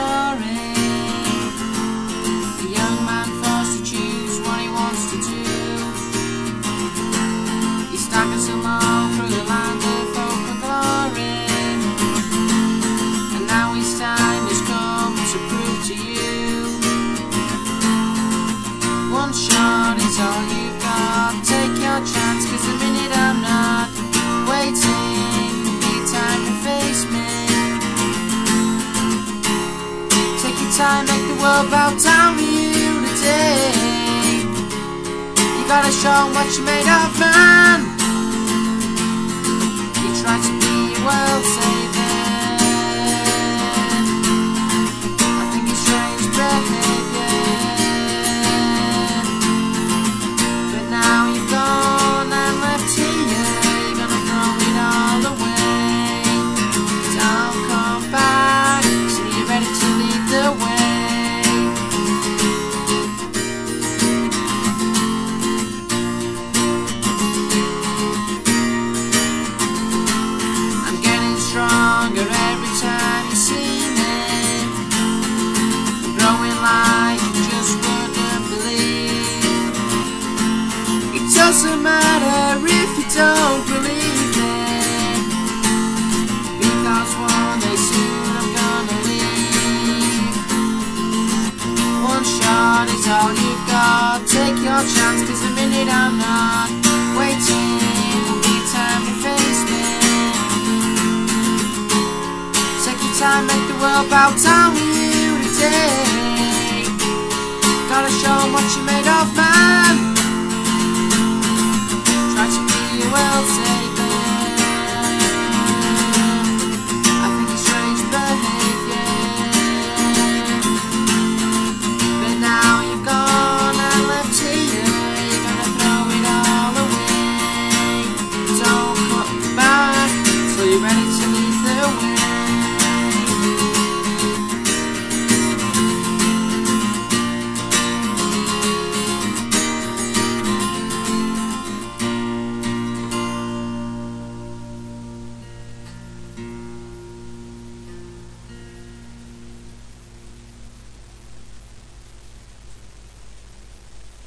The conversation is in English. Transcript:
glory. A young man forced to choose what he wants to do. He's staggers them all through the land of hope and glory. And now his time has come to prove to you. One shot is all you've got. Take your chance, 'cause the minute I'm not waiting, will be time to face me. Take your time, make the world bow down to you today. You gotta show 'em what you're made of, man. You try to be a world saver. I think it's strange behavior. But now you're gone and left here. You're gonna throw it all away. Don't come back, so you're ready to lead the way. I'm getting stronger every time you see me. Growing like you just wouldn't believe. It doesn't matter if you don't believe me, because one day soon I'm gonna leave. One shot is all you've got. Take your chance, 'cause the minute I'm not waiting, will be time to face me. Take your time, make the world bow down to you today. Gotta show 'em what you're made of, man.